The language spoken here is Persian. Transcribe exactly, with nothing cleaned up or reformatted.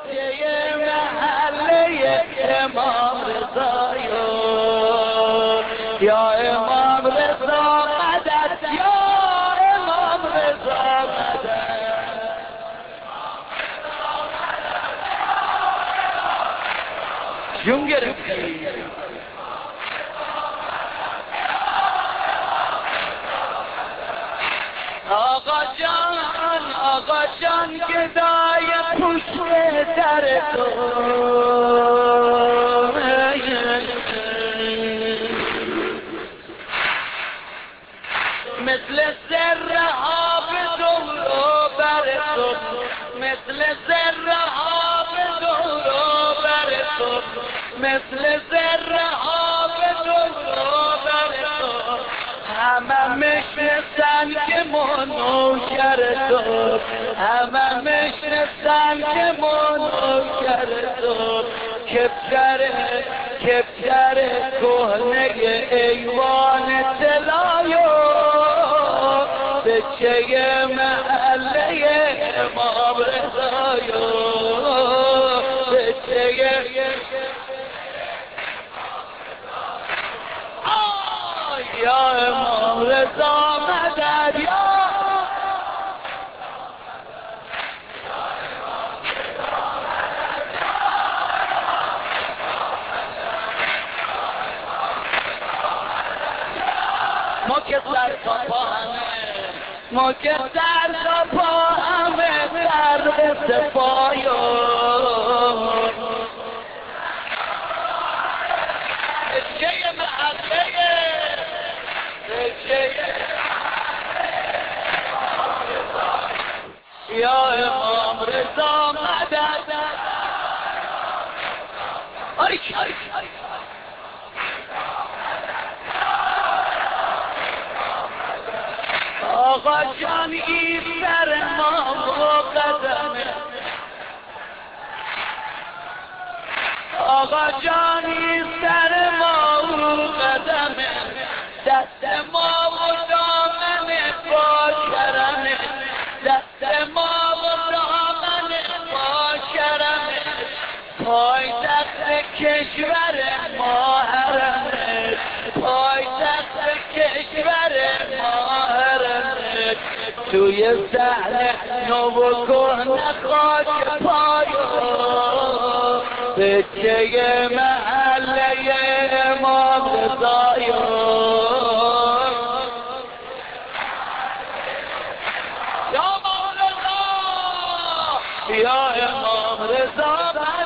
بچه محله امام رضایا یا امام رضا مدد یا امام رضا مدد جون گرفتی آقا جان آقا جان گدای پشت در تو مثل ذره ها به دور و بر تو مثل ذره ها به دور و بر تو مثل ذره ها به دور و بر تو همه میشناسن که منوکر تو همه میشناسن که منوکر تو کفتره کفتره کهنه ایوان طلایو بچه محله امام رضایو بچه یا امام رضا مدد یا ما که سر تا پا همه ما که سر تا پا همه در استفایو بچه محله یا امام رضا مدد آریک آریک آریک آقا جان این سر ما و قدمه آقا جان این سر ما و قدمه دست ما و دامن با کرمه دست ما و دامن با کرمه پای دست کشور ما حرمه پای دست کشور ما حرمه توی صحنه نو کن خاک پایو بچه محله امام رضایو یا امام رضا